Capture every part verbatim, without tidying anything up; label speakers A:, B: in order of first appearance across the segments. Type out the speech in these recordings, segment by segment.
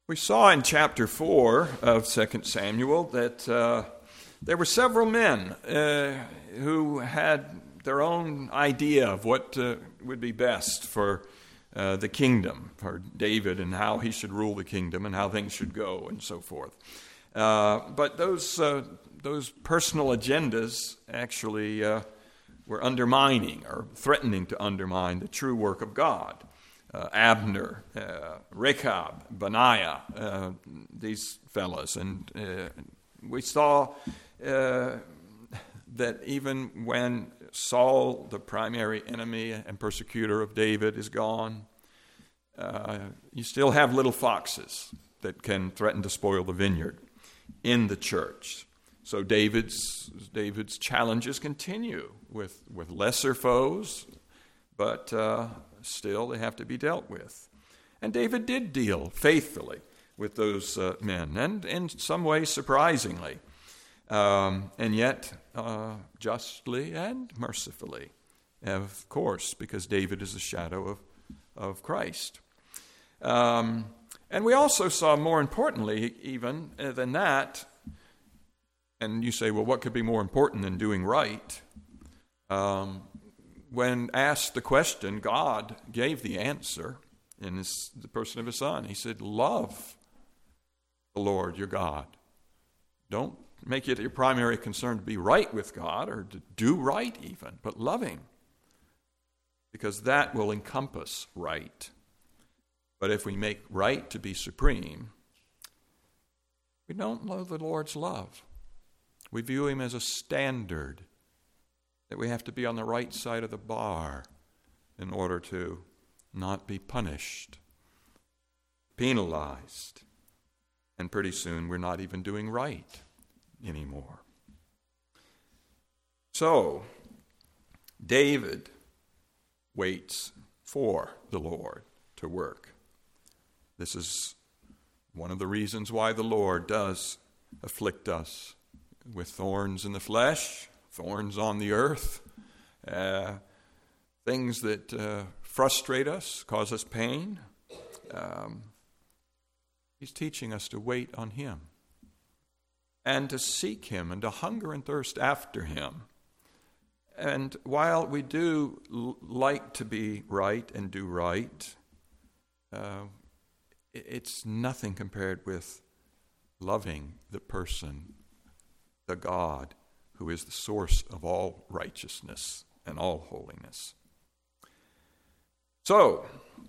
A: We saw in chapter four of Second Samuel that uh, there were several men uh, who had their own idea of what uh, would be best for uh, the kingdom, for David, and how he should rule the kingdom and how things should go and so forth. Uh, but those uh, those personal agendas actually uh, were undermining or threatening to undermine the true work of God. Uh, Abner, uh, Rechab, Benaiah, uh, these fellows. And uh, we saw uh, that even when Saul, the primary enemy and persecutor of David, is gone, uh, you still have little foxes that can threaten to spoil the vineyard in the church. So David's David's challenges continue with, with lesser foes, but uh, still they have to be dealt with. And David did deal faithfully with those uh, men, and in some ways surprisingly, um, and yet uh, justly and mercifully, of course, because David is a shadow of, of Christ. Um, and we also saw, more importantly even uh, than that, and you say, well, what could be more important than doing right? Um When asked the question, God gave the answer in his, the person of his Son. He said, love the Lord your God. Don't make it your primary concern to be right with God or to do right even, but love him, because that will encompass right. But if we make right to be supreme, we don't know the Lord's love. We view him as a standard that we have to be on the right side of the bar in order to not be punished, penalized, and pretty soon we're not even doing right anymore. So, David waits for the Lord to work. This is one of the reasons why the Lord does afflict us with thorns in the flesh, thorns on the earth, uh, things that uh, frustrate us, cause us pain. Um, he's teaching us to wait on him and to seek him and to hunger and thirst after him. And while we do l- like to be right and do right, uh, it's nothing compared with loving the person, the God, who is the source of all righteousness and all holiness. So,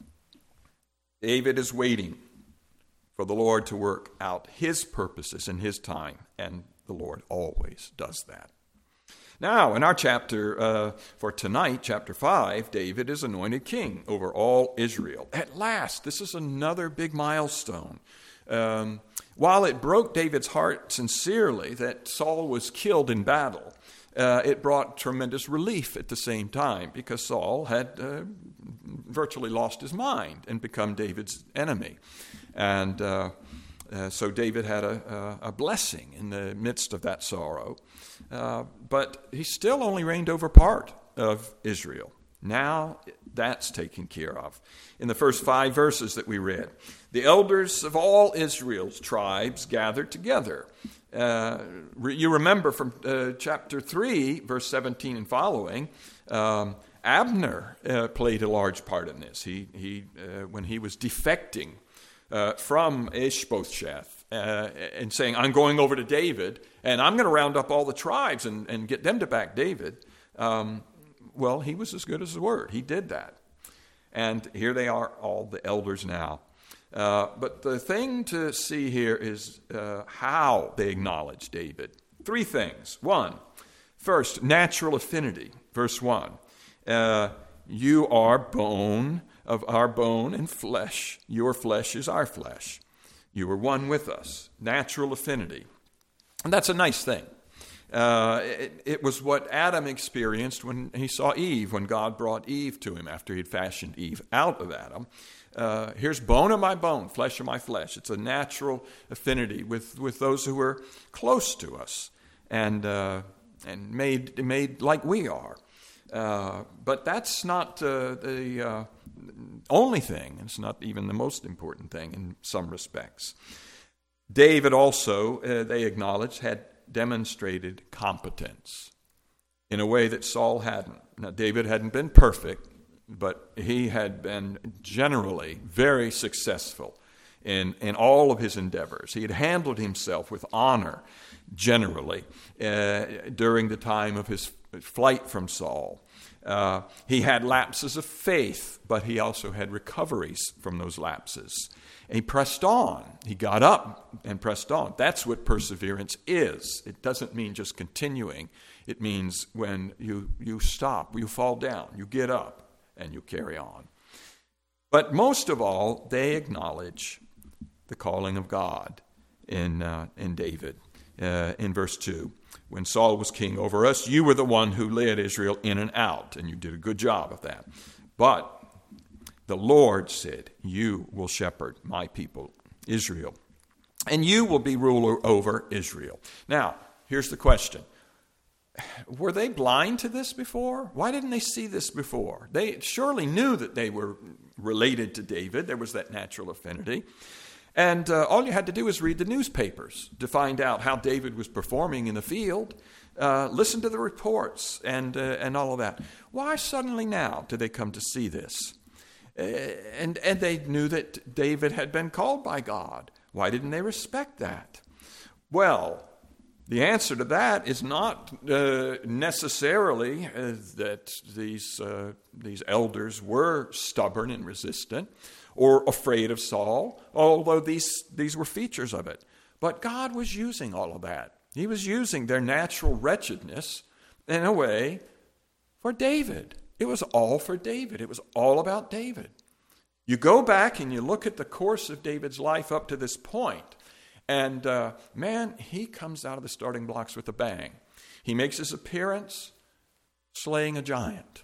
A: David is waiting for the Lord to work out his purposes in his time, and the Lord always does that. Now, in our chapter uh, for tonight, chapter five, David is anointed king over all Israel. At last, this is another big milestone. Um, while it broke David's heart sincerely that Saul was killed in battle, uh, it brought tremendous relief at the same time, because Saul had uh, virtually lost his mind and become David's enemy. And uh, uh, so David had a, a, a blessing in the midst of that sorrow. Uh, but he still only reigned over part of Israel. Now that's taken care of. In the first five verses that we read, the elders of all Israel's tribes gathered together. Uh, re- you remember from uh, chapter three, verse seventeen and following, um, Abner uh, played a large part in this. He, he uh, when he was defecting uh, from Ishbosheth uh, and saying, I'm going over to David, and I'm going to round up all the tribes and, and get them to back David, um, well, he was as good as his word. He did that. And here they are, all the elders now. Uh, but the thing to see here is uh, how they acknowledge David. Three things. One, first, natural affinity. Verse one, uh, you are bone of our bone and flesh. Your flesh is our flesh. You are one with us. Natural affinity. And that's a nice thing. Uh, it, it was what Adam experienced when he saw Eve, when God brought Eve to him after he'd fashioned Eve out of Adam. Uh, here's bone of my bone, flesh of my flesh. It's a natural affinity with, with those who are close to us and uh, and made made like we are. Uh, but that's not uh, the uh, only thing. It's not even the most important thing in some respects. David also, uh, they acknowledged, had demonstrated competence in a way that Saul hadn't. Now, David hadn't been perfect, but he had been generally very successful in, in all of his endeavors. He had handled himself with honor, generally, uh, during the time of his flight from Saul. Uh, he had lapses of faith, but he also had recoveries from those lapses. And he pressed on. He got up and pressed on. That's what perseverance is. It doesn't mean just continuing. It means when you, you stop, you fall down, you get up, and you carry on. But most of all, they acknowledge the calling of God in, uh, in David. Uh, in verse two, when Saul was king over us, you were the one who led Israel in and out, and you did a good job of that. But the Lord said, you will shepherd my people, Israel, and you will be ruler over Israel. Now, here's the question. Were they blind to this before? Why didn't they see this before? They surely knew that they were related to David. There was that natural affinity. And uh, all you had to do was read the newspapers to find out how David was performing in the field. Uh, listen to the reports and uh, and all of that. Why suddenly now did they come to see this? Uh, and, and they knew that David had been called by God. Why didn't they respect that? Well, the answer to that is not uh, necessarily uh, that these uh, these elders were stubborn and resistant or afraid of Saul, although these, these were features of it. But God was using all of that. He was using their natural wretchedness in a way for David. It was all for David. It was all about David. You go back and you look at the course of David's life up to this point, and uh, man, he comes out of the starting blocks with a bang. He makes his appearance slaying a giant.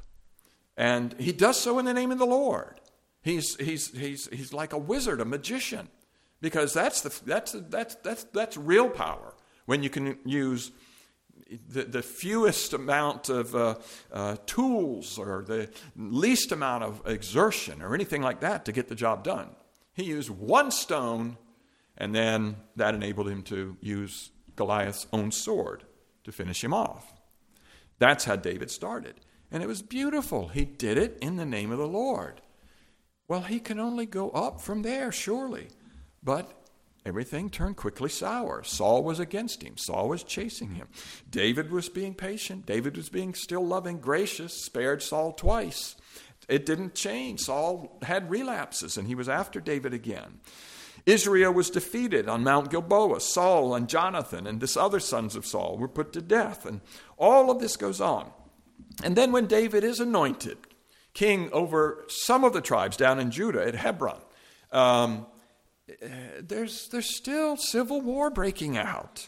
A: And he does so in the name of the Lord. He's he's he's he's like a wizard, a magician, because that's the that's that's that's that's real power when you can use the, the fewest amount of uh, uh, tools or the least amount of exertion or anything like that to get the job done. He used one stone, and then that enabled him to use Goliath's own sword to finish him off. That's how David started, and it was beautiful. He did it in the name of the Lord. Well, he can only go up from there, surely. But everything turned quickly sour. Saul was against him. Saul was chasing him. David was being patient. David was being still loving, gracious, spared Saul twice. It didn't change. Saul had relapses, and he was after David again. Israel was defeated on Mount Gilboa. Saul and Jonathan and this other sons of Saul were put to death. And all of this goes on. And then when David is anointed king over some of the tribes down in Judah at Hebron, um, there's, there's still civil war breaking out.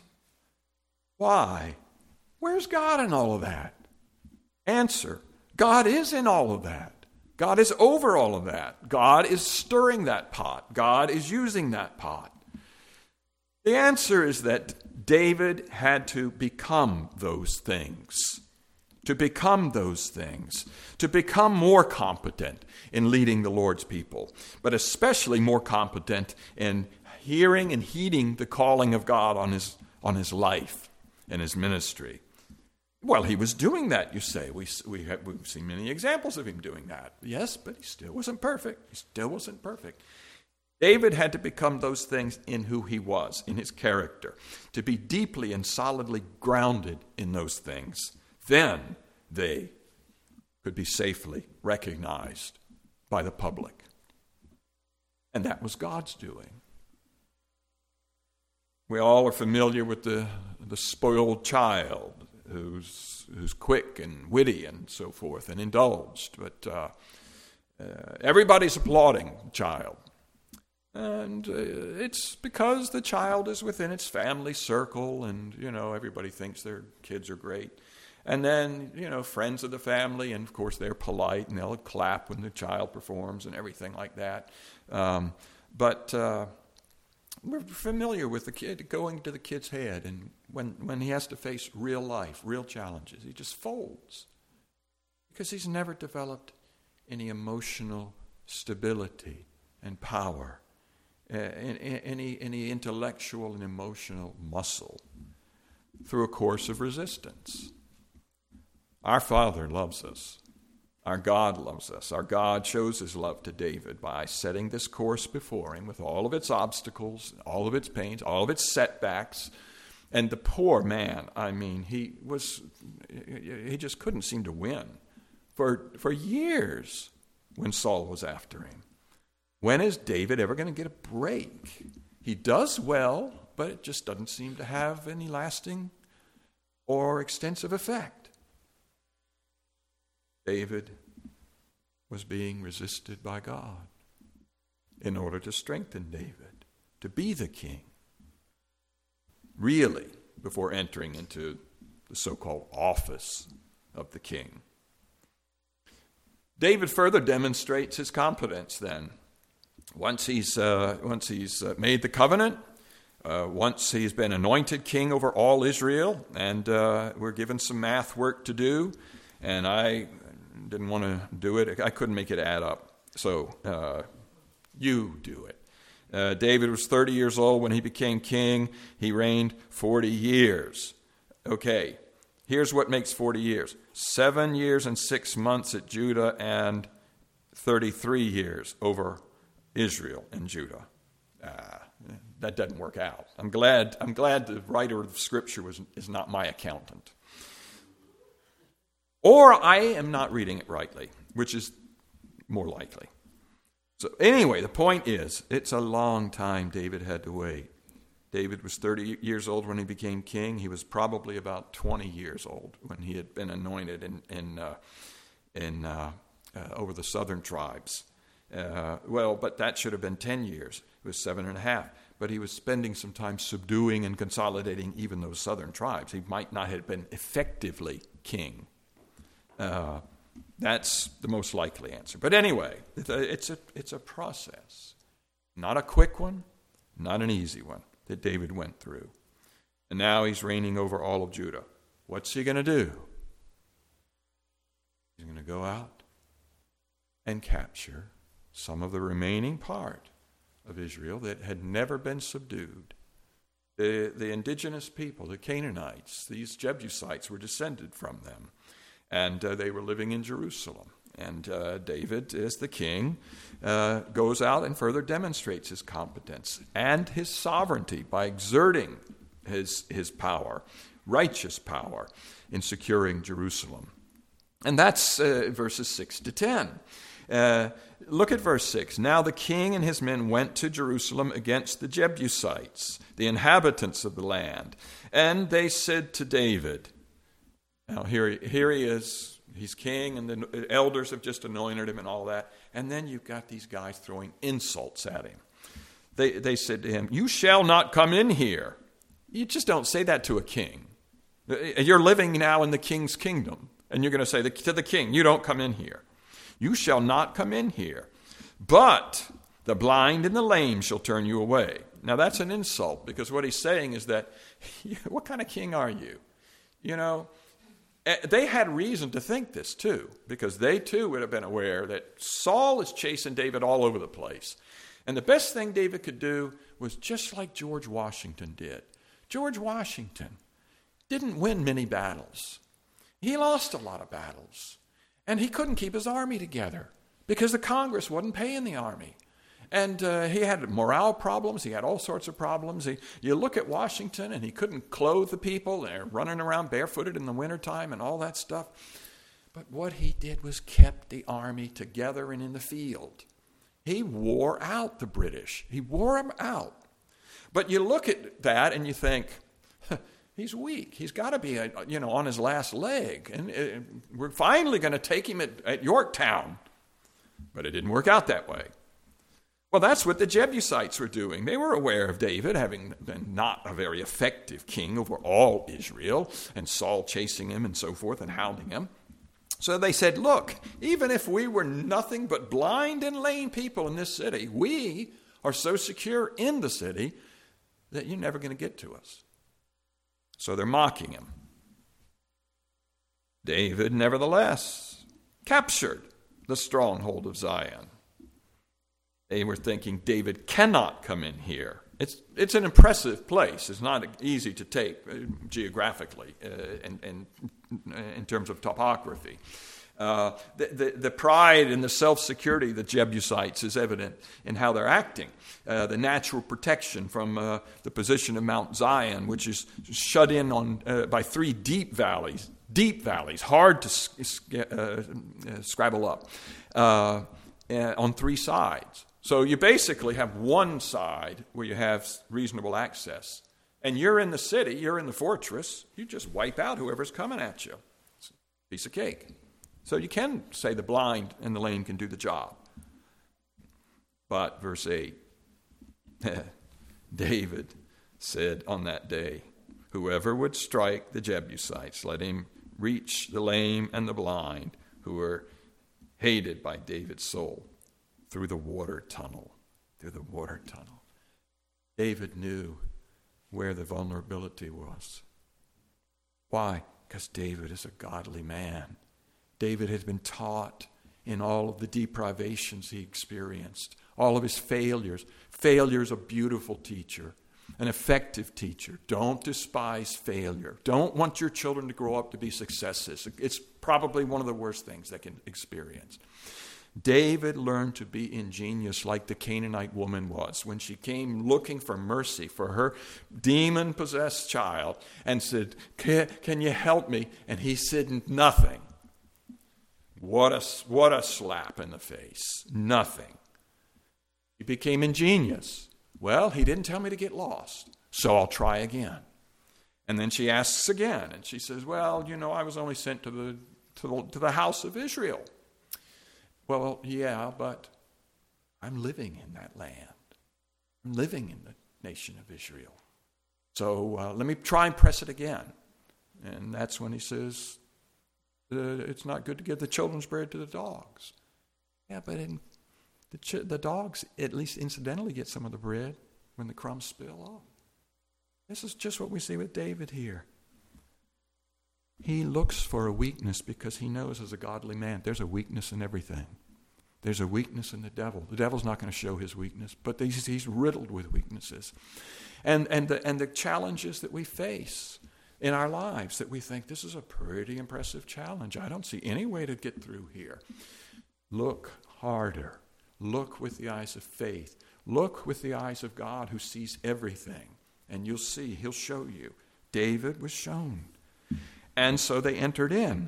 A: Why? Where's God in all of that? Answer, God is in all of that. God is over all of that. God is stirring that pot. God is using that pot. The answer is that David had to become those things. To become those things, to become more competent in leading the Lord's people, but especially more competent in hearing and heeding the calling of God on his, on his life and his ministry. Well, he was doing that, you say. We, we have, we've seen many examples of him doing that. Yes, but he still wasn't perfect. He still wasn't perfect. David had to become those things in who he was, in his character, to be deeply and solidly grounded in those things. Then they could be safely recognized by the public. And that was God's doing. We all are familiar with the, the spoiled child who's, who's quick and witty and so forth and indulged. But uh, uh, everybody's applauding the child. And uh, it's because the child is within its family circle and, you know, everybody thinks their kids are great. And then, you know, friends of the family, and of course they're polite, and they'll clap when the child performs and everything like that. Um, but uh, we're familiar with the kid going to the kid's head, and when, when he has to face real life, real challenges, he just folds because he's never developed any emotional stability, and power, uh, any, any intellectual and emotional muscle through a course of resistance. Our Father loves us. Our God loves us. Our God shows his love to David by setting this course before him with all of its obstacles, all of its pains, all of its setbacks. And the poor man, I mean, he was, he just couldn't seem to win for, for years when Saul was after him. When is David ever going to get a break? He does well, but it just doesn't seem to have any lasting or extensive effect. David was being resisted by God in order to strengthen David, to be the king, really, before entering into the so-called office of the king. David further demonstrates his competence then. Once he's, uh, once he's uh, made the covenant, uh, once he's been anointed king over all Israel, and uh, we're given some math work to do, and I didn't want to do it. I couldn't make it add up. So uh, you do it. Uh, David was thirty years old when he became king. He reigned forty years. Okay, here's what makes forty years. Seven years and six months at Judah and thirty-three years over Israel and Judah. Uh, that doesn't work out. I'm glad, I'm glad the writer of Scripture was, is not my accountant. Or I am not reading it rightly, which is more likely. So anyway, the point is, it's a long time David had to wait. David was thirty years old when he became king. He was probably about twenty years old when he had been anointed in, in, uh, in, uh, uh, over the southern tribes. Uh, well, but that should have been ten years. It was seven and a half. But he was spending some time subduing and consolidating even those southern tribes. He might not have been effectively king. Uh, that's the most likely answer. But anyway, it's a, it's a process. Not a quick one, not an easy one that David went through. And now he's reigning over all of Judah. What's he going to do? He's going to go out and capture some of the remaining part of Israel that had never been subdued. The, the indigenous people, the Canaanites, these Jebusites were descended from them. And uh, they were living in Jerusalem. And uh, David, as the king, uh, goes out and further demonstrates his competence and his sovereignty by exerting his, his power, righteous power, in securing Jerusalem. And that's uh, verses six to ten. Uh, look at verse six. Now the king and his men went to Jerusalem against the Jebusites, the inhabitants of the land. And they said to David, now here he, here he is, he's king, and the elders have just anointed him and all that. And then you've got these guys throwing insults at him. They, they said to him, you shall not come in here. You just don't say that to a king. You're living now in the king's kingdom, and you're going to say to the king, you don't come in here. You shall not come in here. But the blind and the lame shall turn you away. Now that's an insult, because what he's saying is that, what kind of king are you? You know, they had reason to think this too, because they too would have been aware that Saul is chasing David all over the place. And the best thing David could do was just like George Washington did. George Washington didn't win many battles. He lost a lot of battles. And he couldn't keep his army together because the Congress wasn't paying the army. And uh, he had morale problems. He had all sorts of problems. He, you look at Washington, and he couldn't clothe the people. They're running around barefooted in the wintertime and all that stuff. But what he did was kept the army together and in the field. He wore out the British. He wore them out. But you look at that and you think, he's weak. He's got to be, you know, on his last leg. And uh, we're finally going to take him at, at Yorktown. But it didn't work out that way. Well, that's what the Jebusites were doing. They were aware of David having been not a very effective king over all Israel, and Saul chasing him and so forth and hounding him. So they said, look, even if we were nothing but blind and lame people in this city, we are so secure in the city that you're never going to get to us. So they're mocking him. David, nevertheless, captured the stronghold of Zion. They were thinking David cannot come in here. It's it's an impressive place. It's not easy to take uh, geographically uh, and, and in terms of topography. Uh, the, the, the pride and the self-security of the Jebusites is evident in how they're acting. Uh, the natural protection from uh, the position of Mount Zion, which is shut in on uh, by three deep valleys, deep valleys, hard to uh, uh, scrabble up, uh, on three sides. So you basically have one side where you have reasonable access. And you're in the city, you're in the fortress, you just wipe out whoever's coming at you. It's a piece of cake. So you can say the blind and the lame can do the job. But, verse eight, David said on that day, whoever would strike the Jebusites, let him reach the lame and the blind, who were hated by David's soul, through the water tunnel, through the water tunnel. David knew where the vulnerability was. Why? Because David is a godly man. David had been taught in all of the deprivations he experienced, all of his failures. Failure is a beautiful teacher, an effective teacher. Don't despise failure. Don't want your children to grow up to be successes. It's probably one of the worst things they can experience. David learned to be ingenious like the Canaanite woman was when she came looking for mercy for her demon-possessed child and said, can, can you help me? And he said nothing. What a, what a slap in the face. Nothing. He became ingenious. Well, he didn't tell me to get lost, so I'll try again. And then she asks again, and she says, well, you know, I was only sent to the to the, to the house of Israel. Well, yeah, but I'm living in that land. I'm living in the nation of Israel. So uh, let me try and press it again. And that's when he says, uh, it's not good to give the children's bread to the dogs. Yeah, but in the, ch- the dogs at least incidentally get some of the bread when the crumbs spill off. This is just what we see with David here. He looks for a weakness because he knows as a godly man there's a weakness in everything. There's a weakness in the devil. The devil's not going to show his weakness, but he's, he's riddled with weaknesses. And, and, the, and the challenges that we face in our lives that we think, this is a pretty impressive challenge. I don't see any way to get through here. Look harder. Look with the eyes of faith. Look with the eyes of God who sees everything. And you'll see, he'll show you. David was shown. And so they entered in,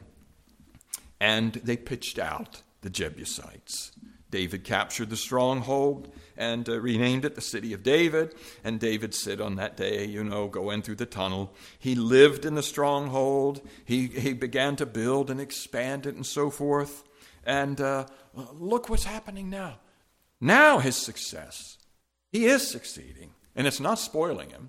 A: and they pitched out the Jebusites. David captured the stronghold and uh, renamed it the City of David. And David said on that day, you know, go in through the tunnel. He lived in the stronghold. He, he began to build and expand it and so forth. And uh, look what's happening now. Now his success. He is succeeding, and it's not spoiling him.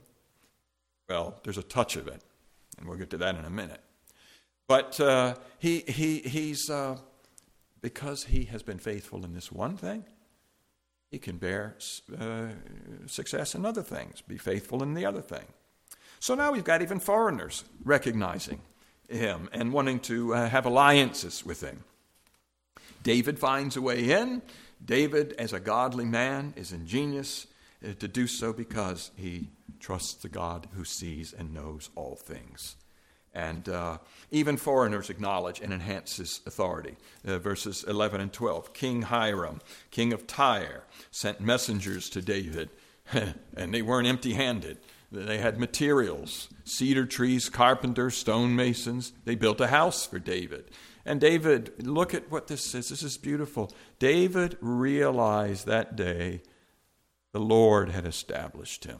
A: Well, there's a touch of it, and we'll get to that in a minute. But uh, he he he's uh, because he has been faithful in this one thing, he can bear uh, success in other things, be faithful in the other thing. So now we've got even foreigners recognizing him and wanting to uh, have alliances with him. David finds a way in. David, as a godly man, is ingenious uh, to do so because he trusts the God who sees and knows all things. And uh, even foreigners acknowledge and enhance his authority. Uh, verses eleven and twelve. King Hiram, king of Tyre, sent messengers to David, and they weren't empty-handed. They had materials, cedar trees, carpenters, stonemasons. They built a house for David. And David, look at what this says. This is beautiful. David realized that day the Lord had established him.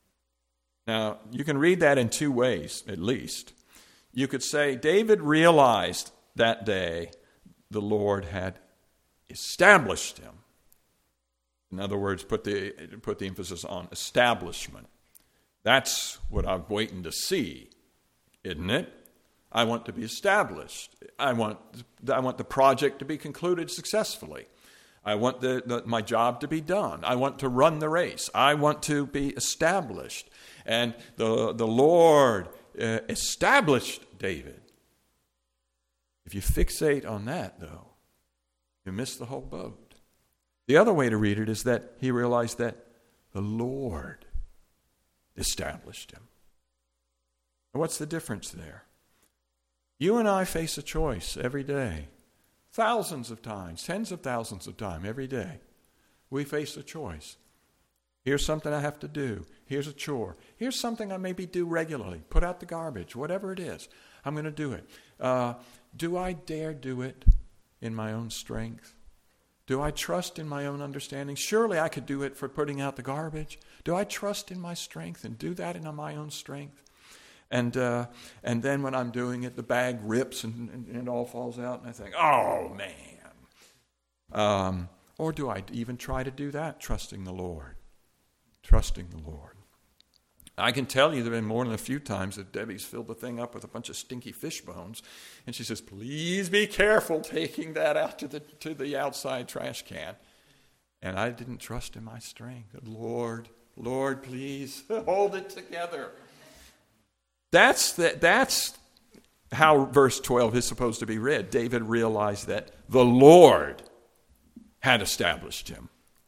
A: Now, you can read that in two ways, at least. You could say David realized that day the Lord had established him. In other words, put the put the emphasis on establishment. That's what I'm waiting to see, isn't it? I want to be established. I want I want the project to be concluded successfully. I want the, the, my job to be done. I want to run the race. I want to be established. And the, the Lord uh, established David. If you fixate on that, though, you miss the whole boat. The other way to read it is that he realized that the Lord established him. And what's the difference there? You and I face a choice every day. Thousands of times, tens of thousands of times every day. We face a choice. Here's something I have to do. Here's a chore. Here's something I maybe do regularly. Put out the garbage, whatever it is. I'm going to do it. Uh, do I dare do it in my own strength? Do I trust in my own understanding? Surely I could do it for putting out the garbage. Do I trust in my strength and do that in my own strength? And uh, and then when I'm doing it, the bag rips and, and, and it all falls out, and I think, oh, man. Um, or do I even try to do that, trusting the Lord? Trusting the Lord. I can tell you there have been more than a few times that Debbie's filled the thing up with a bunch of stinky fish bones, and she says, please be careful taking that out to the to the outside trash can. And I didn't trust in my strength. Lord, Lord, please hold it together. That's the, that's how verse twelve is supposed to be read. David realized that the Lord had established him.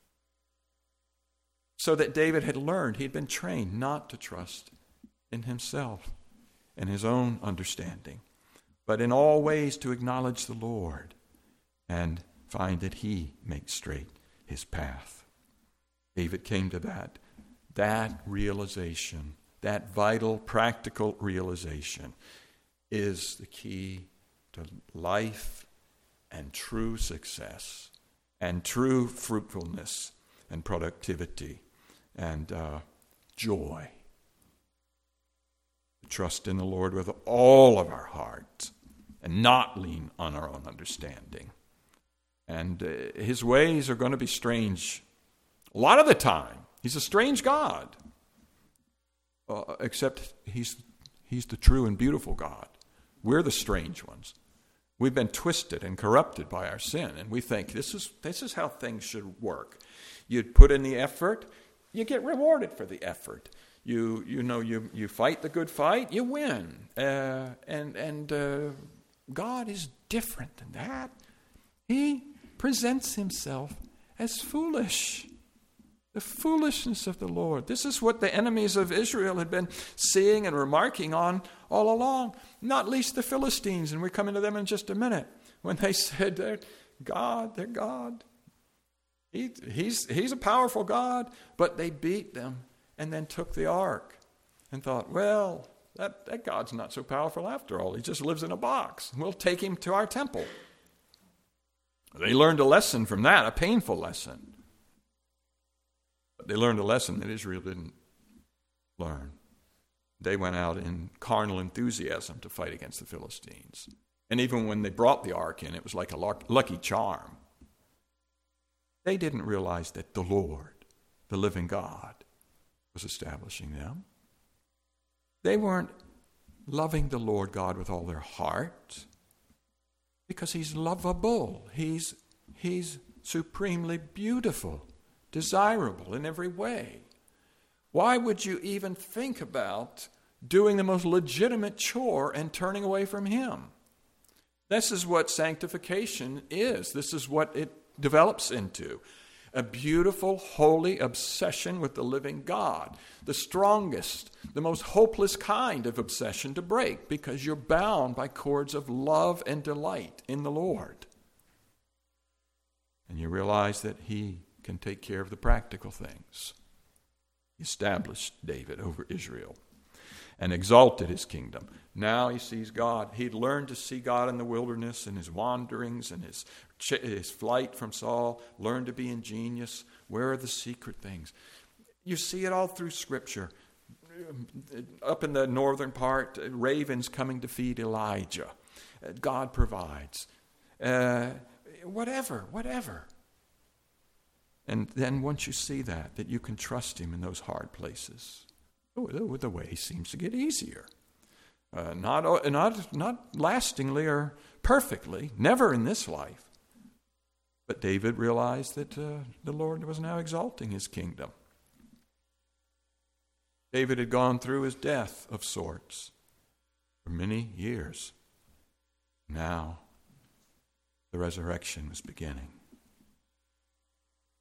A: So that David had learned, he'd been trained not to trust in himself and his own understanding, but in all ways to acknowledge the Lord and find that he makes straight his path. David came to that, that realization, that vital, practical realization is the key to life and true success and true fruitfulness and productivity and uh, joy. Trust in the Lord with all of our heart and not lean on our own understanding. And uh, his ways are going to be strange a lot of the time. He's a strange God. Uh, except he's he's the true and beautiful God. We're the strange ones. We've been twisted and corrupted by our sin, and we think this is this is how things should work. You put in the effort, you get rewarded for the effort. You you know you you fight the good fight, you win. Uh, and and uh, God is different than that. He presents himself as foolish. The foolishness of the Lord. This is what the enemies of Israel had been seeing and remarking on all along, not least the Philistines, and we're coming to them in just a minute, when they said, they're God, they're God. He, he's, he's a powerful God, but they beat them and then took the ark and thought, well, that, that God's not so powerful after all. He just lives in a box. We'll take him to our temple. They learned a lesson from that, a painful lesson. But they learned a lesson that Israel didn't learn. They went out in carnal enthusiasm to fight against the Philistines. And even when they brought the ark in, it was like a lucky charm. They didn't realize that the Lord, the living God, was establishing them. They weren't loving the Lord God with all their heart because he's lovable. He's, he's supremely beautiful. Desirable in every way. Why would you even think about doing the most legitimate chore and turning away from him? This is what sanctification is. This is what it develops into. A beautiful, holy obsession with the living God. The strongest, the most hopeless kind of obsession to break because you're bound by cords of love and delight in the Lord. And you realize that he can take care of the practical things. He established David over Israel and exalted his kingdom. Now he sees God. He'd learned to see God in the wilderness in his wanderings and his, his flight from Saul, learned to be ingenious. Where are the secret things? You see it all through Scripture. Up in the northern part, ravens coming to feed Elijah. God provides. Uh, whatever, whatever. And then once you see that, that you can trust him in those hard places, oh, the way seems to get easier. Uh, not, not, not lastingly or perfectly, never in this life. But David realized that uh, the Lord was now exalting his kingdom. David had gone through his death of sorts for many years. Now, the resurrection was beginning.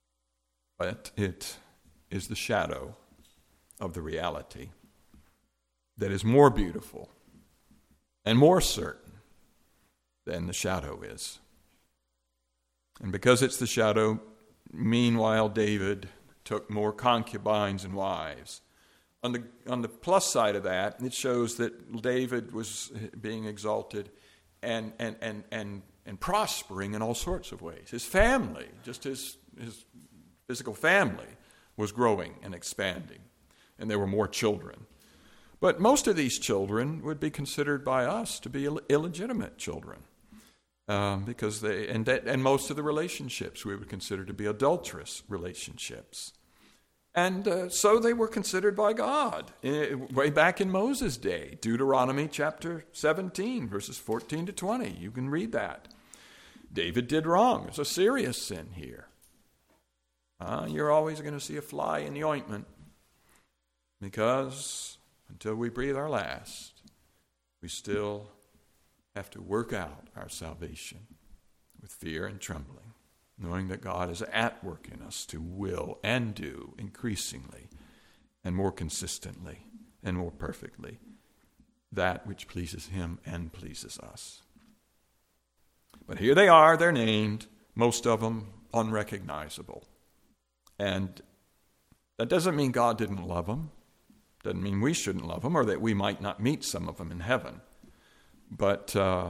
A: but it is the shadow of the reality that is more beautiful and more certain than the shadow is. And because it's the shadow, meanwhile, David took more concubines and wives. On the, on the plus side of that, it shows that David was being exalted and, and, and, and, and prospering in all sorts of ways. His family, just his, his physical family, was growing and expanding, and there were more children. But most of these children would be considered by us to be Ill- illegitimate children, um, because they and that, and most of the relationships we would consider to be adulterous relationships. And uh, so they were considered by God uh, way back in Moses' day. Deuteronomy chapter seventeen, verses fourteen to twenty. You can read that. David did wrong. There's a serious sin here. Uh, you're always going to see a fly in the ointment, because until we breathe our last, we still have to work out our salvation with fear and trembling, knowing that God is at work in us to will and do increasingly and more consistently and more perfectly that which pleases him and pleases us. But here they are, they're named, most of them unrecognizable. And that doesn't mean God didn't love them. Doesn't mean we shouldn't love them, or that we might not meet some of them in heaven. But uh,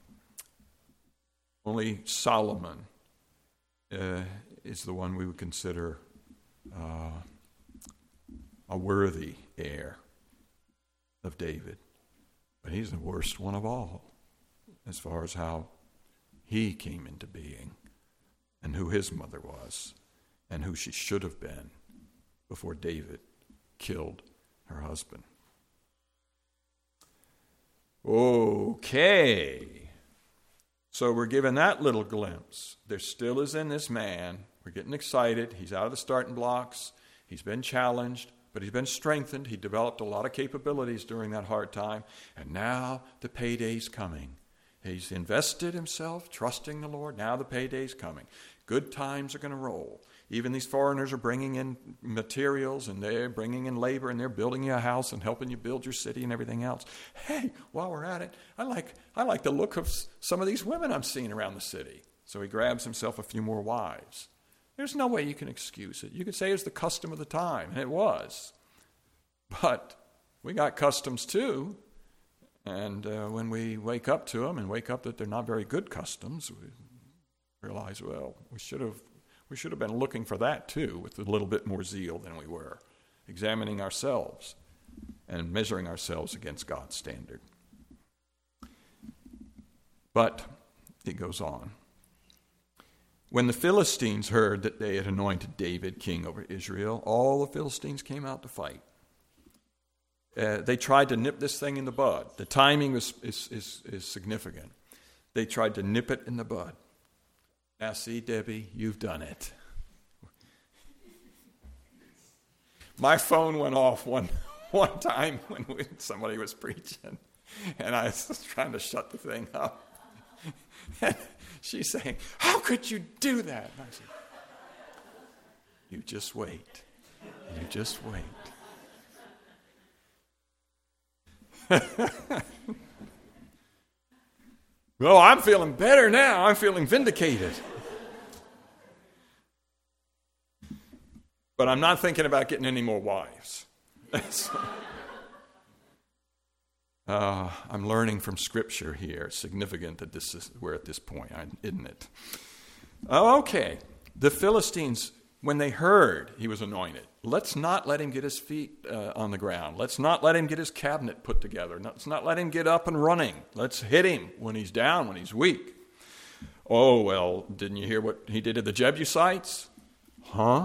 A: only Solomon Uh, is the one we would consider uh, a worthy heir of David. But he's the worst one of all as far as how he came into being and who his mother was and who she should have been before David killed her husband. Okay. So we're given that little glimpse. There still is in this man. We're getting excited. He's out of the starting blocks. He's been challenged, but he's been strengthened. He developed a lot of capabilities during that hard time. And now the payday's coming. He's invested himself, trusting the Lord. Now the payday's coming. Good times are going to roll. Even these foreigners are bringing in materials, and they're bringing in labor, and they're building you a house and helping you build your city and everything else. Hey, while we're at it, I like I like the look of some of these women I'm seeing around the city. So he grabs himself a few more wives. There's no way you can excuse it. You could say it's the custom of the time, and it was. But we got customs too, and uh, when we wake up to them and wake up that they're not very good customs, we realize, well, we should have We should have been looking for that too with a little bit more zeal than we were, examining ourselves and measuring ourselves against God's standard. But it goes on. When the Philistines heard that they had anointed David king over Israel, all the Philistines came out to fight. Uh, they tried to nip this thing in the bud. The timing was, is, is, is significant. They tried to nip it in the bud. Now, see, Debbie, you've done it. My phone went off one one time when we, somebody was preaching, and I was trying to shut the thing up. And she's saying, "How could you do that?" And I said, "You just wait. You just wait." Well, I'm feeling better now. I'm feeling vindicated. But I'm not thinking about getting any more wives. uh, I'm learning from Scripture here. It's significant that this is, we're at this point, isn't it? Oh, okay. The Philistines, when they heard he was anointed, let's not let him get his feet uh, on the ground. Let's not let him get his cabinet put together. Let's not let him get up and running. Let's hit him when he's down, when he's weak. Oh, well, didn't you hear what he did to the Jebusites? Huh?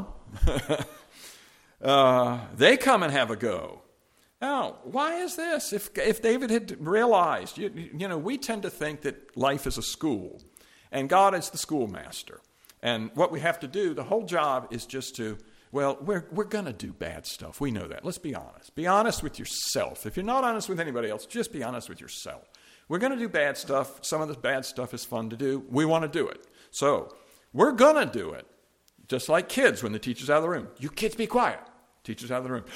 A: uh, they come and have a go. Now, why is this? If if David had realized, you, you know, we tend to think that life is a school, and God is the schoolmaster. And what we have to do, the whole job is just to, well, we're we're going to do bad stuff. We know that. Let's be honest. Be honest with yourself. If you're not honest with anybody else, just be honest with yourself. We're going to do bad stuff. Some of the bad stuff is fun to do. We want to do it. So we're going to do it. Just like kids when the teacher's out of the room. You kids be quiet. Teacher's out of the room.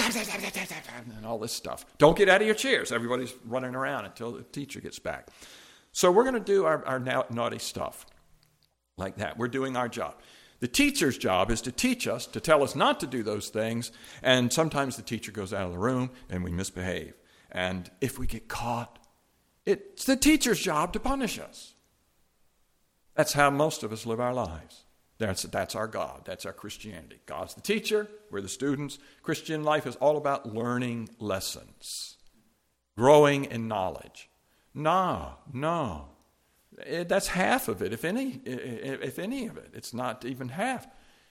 A: And all this stuff. Don't get out of your chairs. Everybody's running around until the teacher gets back. So we're going to do our, our naughty stuff like that. We're doing our job. The teacher's job is to teach us, to tell us not to do those things. And sometimes the teacher goes out of the room and we misbehave. And if we get caught, it's the teacher's job to punish us. That's how most of us live our lives. That's, that's our God. That's our Christianity. God's the teacher. We're the students. Christian life is all about learning lessons, growing in knowledge. No, no. It, that's half of it, if any, if any of it. It's not even half.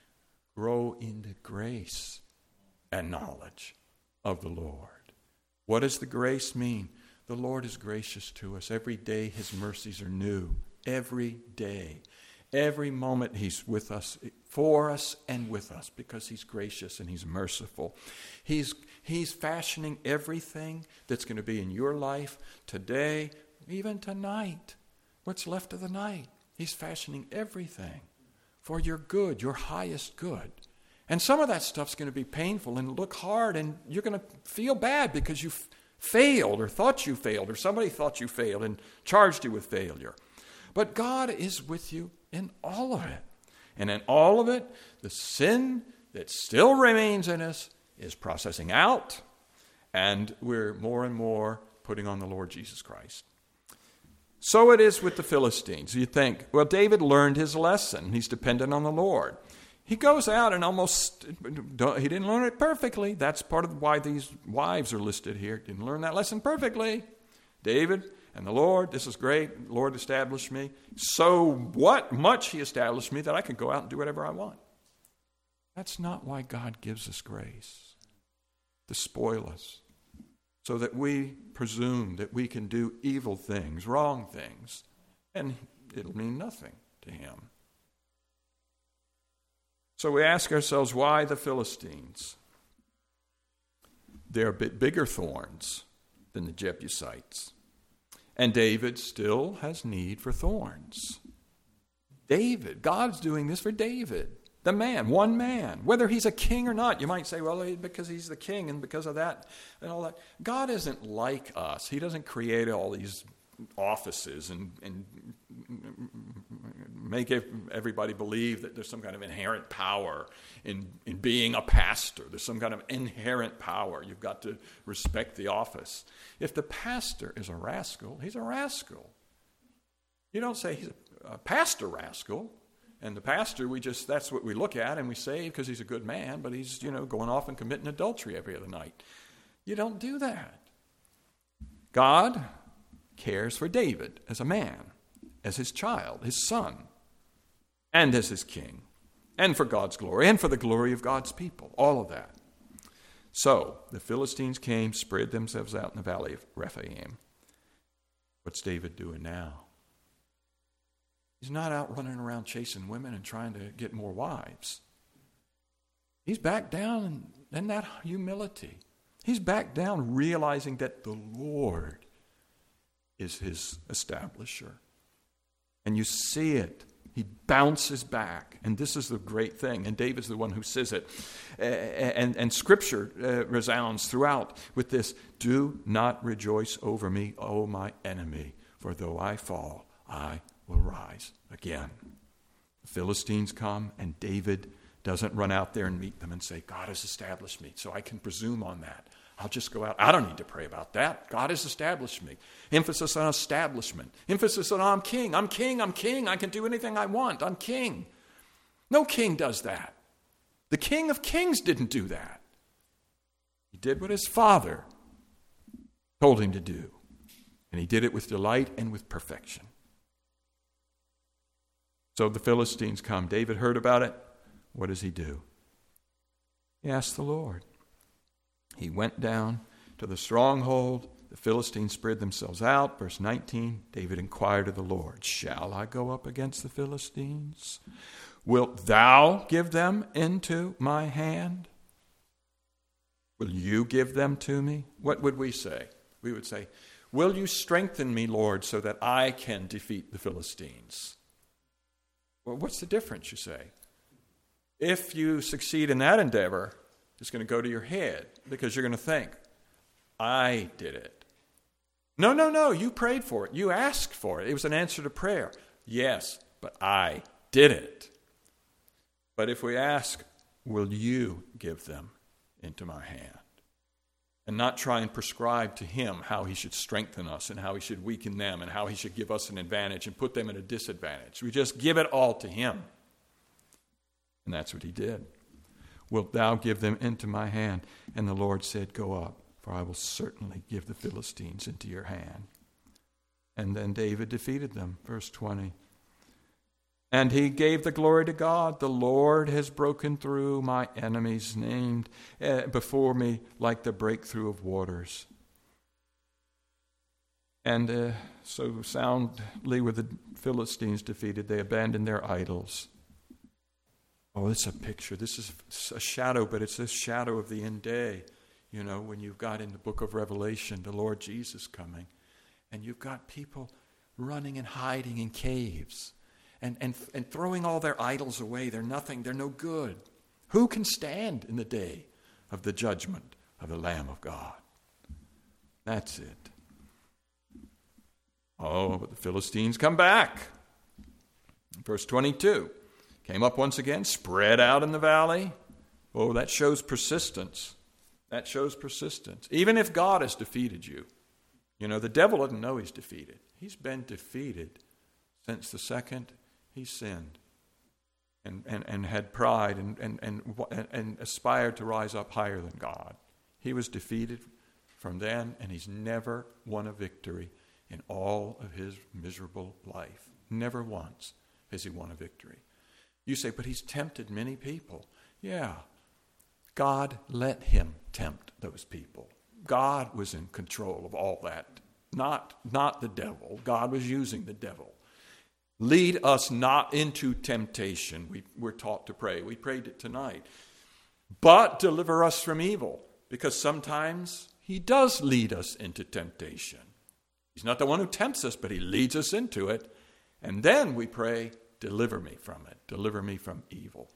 A: Grow into grace and knowledge of the Lord. What does the grace mean? The Lord is gracious to us. Every day his mercies are new. Every day. Every moment he's with us, for us and with us, because he's gracious and he's merciful. He's, he's fashioning everything that's going to be in your life today, even tonight. What's left of the night? He's fashioning everything for your good, your highest good. And some of that stuff's going to be painful and look hard, and you're going to feel bad because you failed or thought you failed, or somebody thought you failed and charged you with failure. But God is with you in all of it. And in all of it, the sin that still remains in us is processing out, and we're more and more putting on the Lord Jesus Christ. So it is with the Philistines. You think, well, David learned his lesson. He's dependent on the Lord. He goes out and almost, he didn't learn it perfectly. That's part of why these wives are listed here. Didn't learn that lesson perfectly. David and the Lord, this is great. The Lord established me. So what much he established me that I can go out and do whatever I want. That's not why God gives us grace, to spoil us, so that we presume that we can do evil things, wrong things, and it'll mean nothing to him. So we ask ourselves, why the Philistines? They're a bit bigger thorns than the Jebusites. And David still has need for thorns. David, God's doing this for David, the man, one man, whether he's a king or not. You might say, well, because he's the king and because of that and all that. God isn't like us. He doesn't create all these offices and, and make everybody believe that there's some kind of inherent power in, in being a pastor. There's some kind of inherent power. You've got to respect the office. If the pastor is a rascal, he's a rascal. You don't say he's a, a pastor rascal. And the pastor, we just, that's what we look at and we say because he's a good man, but he's, you know, going off and committing adultery every other night. You don't do that. God cares for David as a man, as his child, his son, and as his king, and for God's glory, and for the glory of God's people, all of that. So the Philistines came, spread themselves out in the valley of Rephaim. What's David doing now? He's not out running around chasing women and trying to get more wives. He's back down in that humility. He's back down realizing that the Lord is his establisher. And you see it. He bounces back. And this is the great thing. And David's the one who says it. And, and Scripture uh, resounds throughout with this. Do not rejoice over me, O my enemy, for though I fall, I will rise again. The Philistines come, and David doesn't run out there and meet them and say, God has established me, so I can presume on that. I'll just go out. I don't need to pray about that. God has established me. Emphasis on establishment. Emphasis on I'm king. I'm king. I'm king. I can do anything I want. I'm king. No king does that. The King of Kings didn't do that. He did what his father told him to do. And he did it with delight and with perfection. So the Philistines come. David heard about it. What does he do? He asks the Lord. He went down to the stronghold. The Philistines spread themselves out. Verse nineteen, David inquired of the Lord, shall I go up against the Philistines? Wilt thou give them into my hand? Will you give them to me? What would we say? We would say, will you strengthen me, Lord, so that I can defeat the Philistines? Well, what's the difference, you say? If you succeed in that endeavor, it's going to go to your head because you're going to think, I did it. No, no, no, you prayed for it. You asked for it. It was an answer to prayer. Yes, but I did it. But if we ask, will you give them into my hand? And not try and prescribe to him how he should strengthen us and how he should weaken them and how he should give us an advantage and put them at a disadvantage. We just give it all to him. And that's what he did. Wilt thou give them into my hand? And the Lord said, go up, for I will certainly give the Philistines into your hand. And then David defeated them. Verse twenty. And he gave the glory to God. The Lord has broken through my enemies, named uh, before me like the breakthrough of waters. And uh, so soundly were the Philistines defeated. They abandoned their idols. Oh, it's a picture. This is a shadow, but it's a shadow of the end day. You know, when you've got in the book of Revelation, the Lord Jesus coming, and you've got people running and hiding in caves. And, and and throwing all their idols away. They're nothing. They're no good. Who can stand in the day of the judgment of the Lamb of God? That's it. Oh, but the Philistines come back. Verse twenty-two. Came up once again, spread out in the valley. Oh, that shows persistence. That shows persistence. Even if God has defeated you. You know, the devil doesn't know he's defeated. He's been defeated since the second he sinned and, and, and had pride and, and, and, and aspired to rise up higher than God. He was defeated from then, and he's never won a victory in all of his miserable life. Never once has he won a victory. You say, but he's tempted many people. Yeah, God let him tempt those people. God was in control of all that, not, not the devil. God was using the devil. Lead us not into temptation. We, we're taught to pray. We prayed it tonight. But deliver us from evil, because sometimes he does lead us into temptation. He's not the one who tempts us, but he leads us into it. And then we pray, deliver me from it. Deliver me from evil.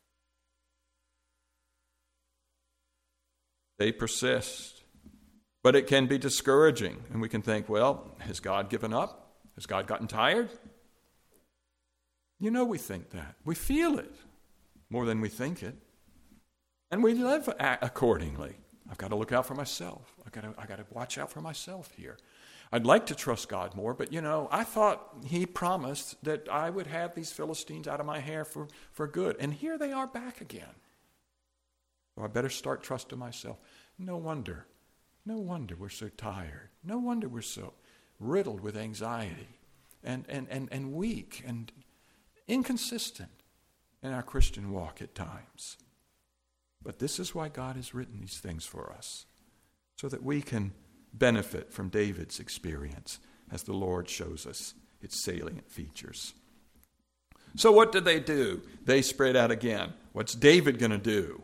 A: They persist. But it can be discouraging. And we can think, well, has God given up? Has God gotten tired? You know we think that. We feel it more than we think it. And we live accordingly. I've got to look out for myself. I've got to, I've got to watch out for myself here. I'd like to trust God more, but, you know, I thought he promised that I would have these Philistines out of my hair for, for good. And here they are back again. So I better start trusting myself. No wonder. No wonder we're so tired. No wonder we're so riddled with anxiety and, and, and, and weak and inconsistent in our Christian walk at times. But this is why God has written these things for us, so that we can benefit from David's experience as the Lord shows us its salient features. So what did they do? They spread out again. What's David going to do?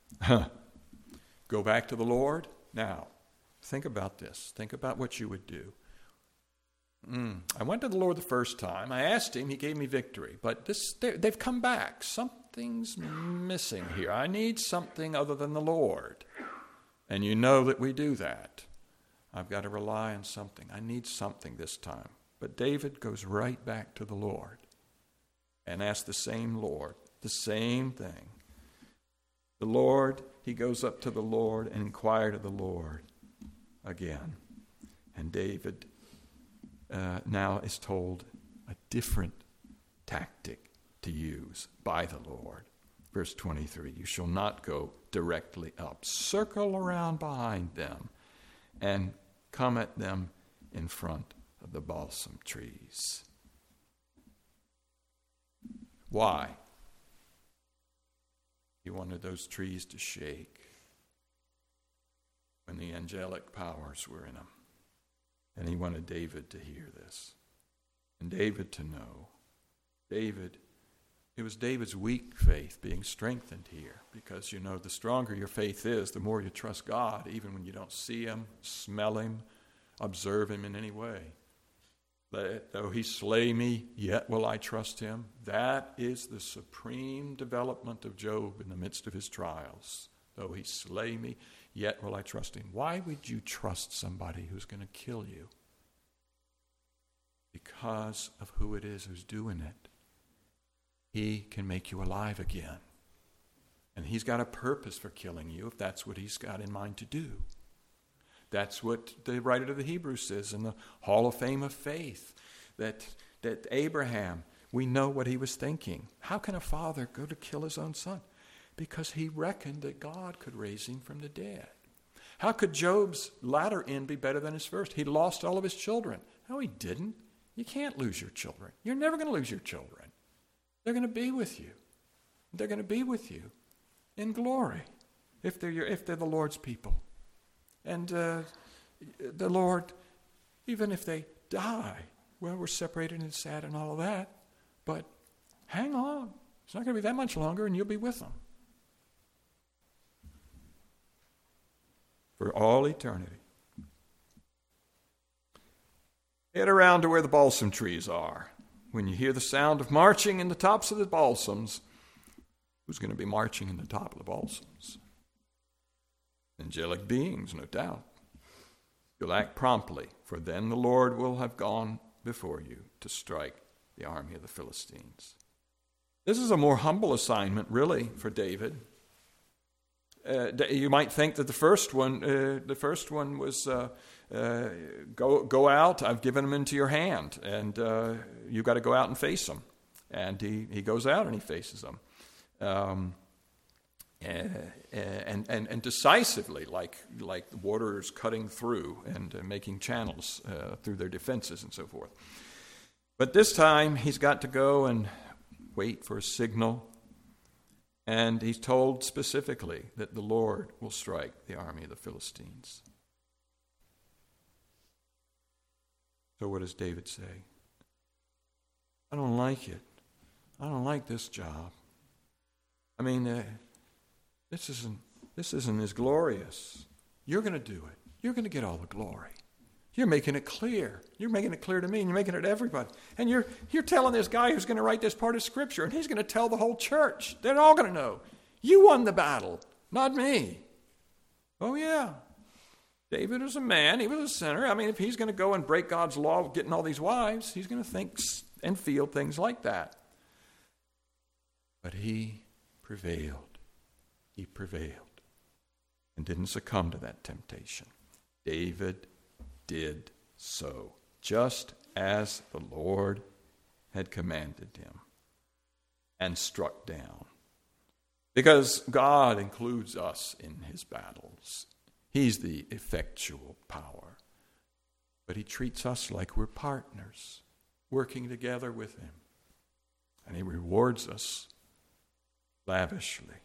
A: Go back to the Lord? Now, think about this. Think about what you would do. Mm. I went to the Lord the first time. I asked him. He gave me victory. But this, they've come back. Something's missing here. I need something other than the Lord. And you know that we do that. I've got to rely on something. I need something this time. But David goes right back to the Lord and asks the same Lord, the same thing. The Lord, he goes up to the Lord and inquired of the Lord again. And David Uh, now is told a different tactic to use by the Lord. Verse twenty-three, you shall not go directly up. Circle around behind them and come at them in front of the balsam trees. Why? He wanted those trees to shake when the angelic powers were in them. And he wanted David to hear this. And David to know. David, it was David's weak faith being strengthened here. Because, you know, the stronger your faith is, the more you trust God, even when you don't see him, smell him, observe him in any way. Though he slay me, yet will I trust him. That is the supreme development of Job in the midst of his trials. Though he slay me, yet will I trust him. Why would you trust somebody who's going to kill you? Because of who it is who's doing it. He can make you alive again. And he's got a purpose for killing you if that's what he's got in mind to do. That's what the writer to the Hebrews says in the Hall of Fame of Faith, that, that Abraham, we know what he was thinking. How can a father go to kill his own son? Because he reckoned that God could raise him from the dead. How could Job's latter end be better than his first? He lost all of his children. No, he didn't. You can't lose your children. You're never going to lose your children. They're going to be with you. They're going to be with you in glory if they're, your, if they're the Lord's people. And uh, the Lord, even if they die, well, we're separated and sad and all of that, but hang on. It's not going to be that much longer, and you'll be with them for all eternity. Head around to where the balsam trees are. When you hear the sound of marching in the tops of the balsams, who's going to be marching in the top of the balsams? Angelic beings, no doubt. You'll act promptly, for then the Lord will have gone before you to strike the army of the Philistines. This is a more humble assignment, really, for David. Uh, you might think that the first one, uh, the first one was uh, uh, go go out. I've given them into your hand, and uh, you've got to go out and face them. And he, he goes out and he faces them. Um, Uh, and, and, and decisively, like like the waters cutting through and uh, making channels uh, through their defenses and so forth. But this time, he's got to go and wait for a signal, and he's told specifically that the Lord will strike the army of the Philistines. So what does David say? I don't like it. I don't like this job. I mean... Uh, This isn't, this isn't as glorious. You're going to do it. You're going to get all the glory. You're making it clear. You're making it clear to me, and you're making it to everybody. And you're, you're telling this guy who's going to write this part of Scripture, and he's going to tell the whole church. They're all going to know. You won the battle, not me. Oh, yeah. David was a man. He was a sinner. I mean, if he's going to go and break God's law of getting all these wives, he's going to think and feel things like that. But he prevailed. He prevailed and didn't succumb to that temptation. David did so, just as the Lord had commanded him, and struck down. Because God includes us in his battles. He's the effectual power. But he treats us like we're partners, working together with him. And he rewards us lavishly.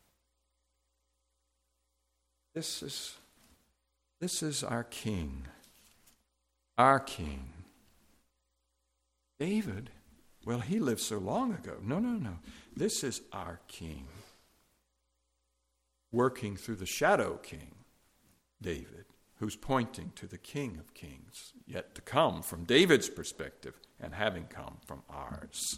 A: This is, this is our King, our King. David, well, he lived so long ago. No, no, no. This is our King, working through the shadow king, David, who's pointing to the King of Kings, yet to come from David's perspective and having come from ours.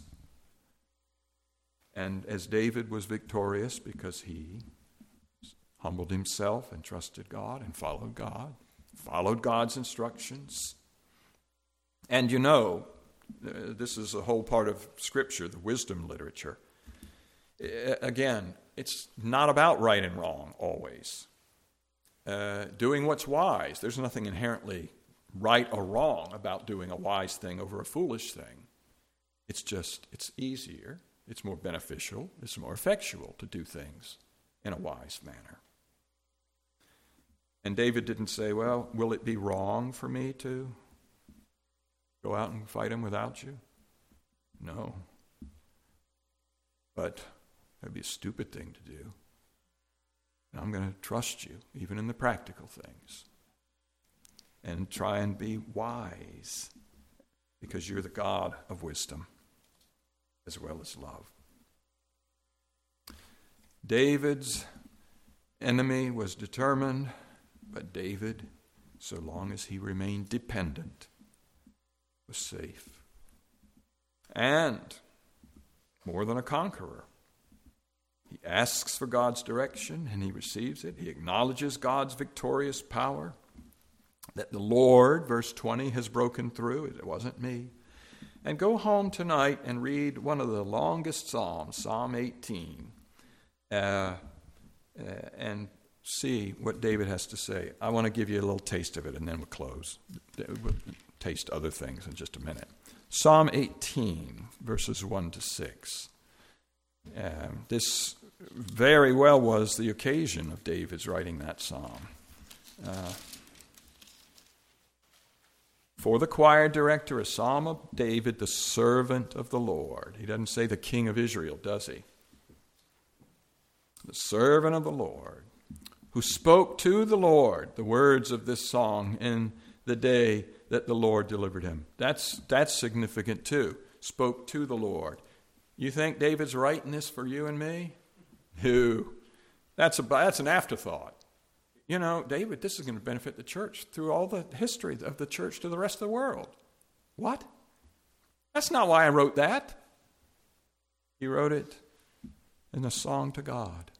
A: And as David was victorious because he humbled himself and trusted God and followed God, followed God's instructions. And you know, this is a whole part of Scripture, the wisdom literature. Again, it's not about right and wrong always. Uh, doing what's wise. There's nothing inherently right or wrong about doing a wise thing over a foolish thing. It's just, it's easier, it's more beneficial, it's more effectual to do things in a wise manner. And David didn't say, well, will it be wrong for me to go out and fight him without you? No. But that'd be a stupid thing to do. And I'm going to trust you, even in the practical things. And try and be wise, because you're the God of wisdom as well as love. David's enemy was determined, but David, so long as he remained dependent, was safe. And more than a conqueror. He asks for God's direction and he receives it. He acknowledges God's victorious power. That the Lord, verse twenty, has broken through. It wasn't me. And go home tonight and read one of the longest Psalms, Psalm eighteen, uh, uh, and see what David has to say. I want to give you a little taste of it, and then we'll close. We'll taste other things in just a minute. Psalm eighteen, verses one to six. Um, this very well was the occasion of David's writing that psalm. Uh, For the choir director, a psalm of David, the servant of the Lord. He doesn't say the king of Israel, does he? The servant of the Lord, who spoke to the Lord the words of this song in the day that the Lord delivered him. That's, that's significant too. Spoke to the Lord. You think David's writing this for you and me? Who? That's, a, that's an afterthought. You know, David, this is going to benefit the church through all the history of the church to the rest of the world. What? That's not why I wrote that. He wrote it in a song to God.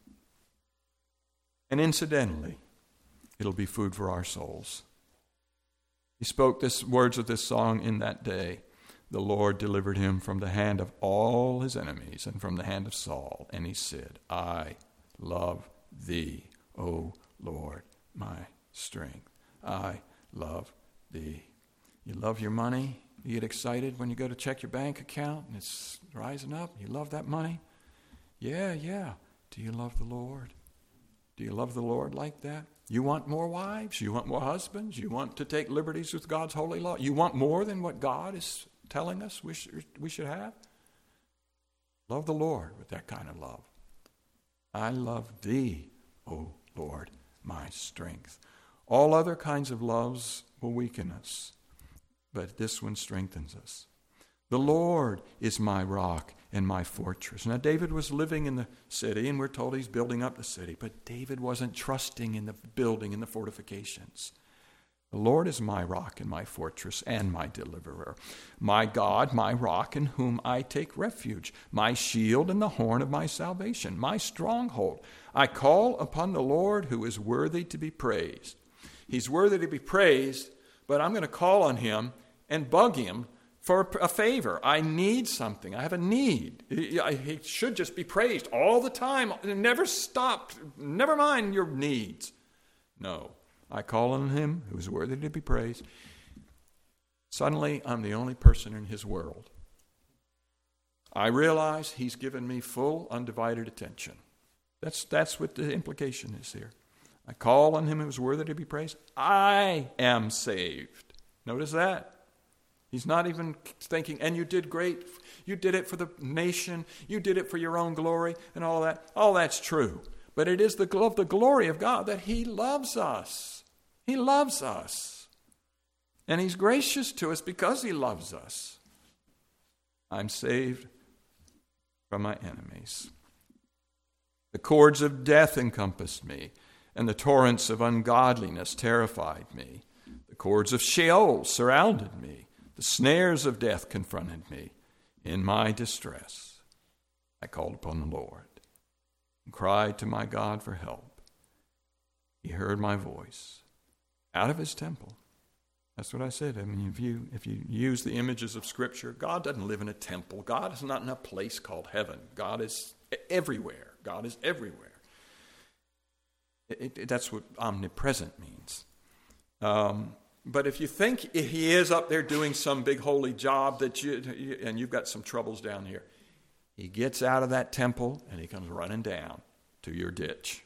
A: And incidentally, it'll be food for our souls. He spoke the words of this song in that day. The Lord delivered him from the hand of all his enemies and from the hand of Saul. And he said, I love thee, O Lord, my strength. I love thee. You love your money? You get excited when you go to check your bank account and it's rising up? You love that money? Yeah, yeah. Do you love the Lord? Do you love the Lord like that? You want more wives? You want more husbands? You want to take liberties with God's holy law? You want more than what God is telling us we should, we should have? Love the Lord with that kind of love. I love thee, O Lord, my strength. All other kinds of loves will weaken us, but this one strengthens us. The Lord is my rock and my fortress. Now, David was living in the city, and we're told he's building up the city, but David wasn't trusting in the building and the fortifications. The Lord is my rock and my fortress and my deliverer, my God, my rock in whom I take refuge, my shield and the horn of my salvation, my stronghold. I call upon the Lord who is worthy to be praised. He's worthy to be praised, but I'm going to call on him and bug him for a favor. I need something. I have a need. He should just be praised all the time. Never stop. Never mind your needs. No. I call on him who is worthy to be praised. Suddenly, I'm the only person in his world. I realize he's given me full, undivided attention. That's, that's what the implication is here. I call on him who is worthy to be praised. I am saved. Notice that. He's not even thinking, and you did great. You did it for the nation. You did it for your own glory and all that. All that's true. But it is the, of the glory of God that he loves us. He loves us. And he's gracious to us because he loves us. I'm saved from my enemies. The cords of death encompassed me, and the torrents of ungodliness terrified me. The cords of Sheol surrounded me. The snares of death confronted me. In my distress, I called upon the Lord and cried to my God for help. He heard my voice out of his temple. That's what I said. I mean, if you if you use the images of Scripture, God doesn't live in a temple. God is not in a place called heaven. God is everywhere. God is everywhere. It, it, that's what omnipresent means. Um, but if you think he is up there doing some big holy job that you and you've got some troubles down here, he gets out of that temple and he comes running down to your ditch.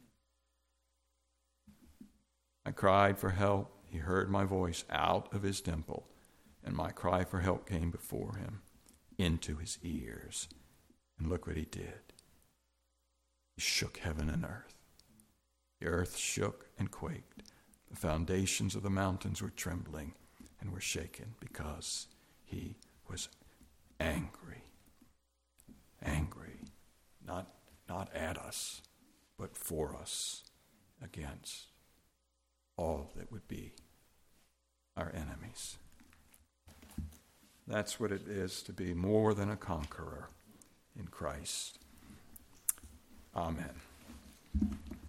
A: I cried for help. He heard my voice out of his temple, and my cry for help came before him into his ears. And look what he did. He shook heaven and earth. The earth shook and quaked. The foundations of the mountains were trembling and were shaken because he was angry. Angry, not, not at us, but for us, against all that would be our enemies. That's what it is to be more than a conqueror in Christ. Amen.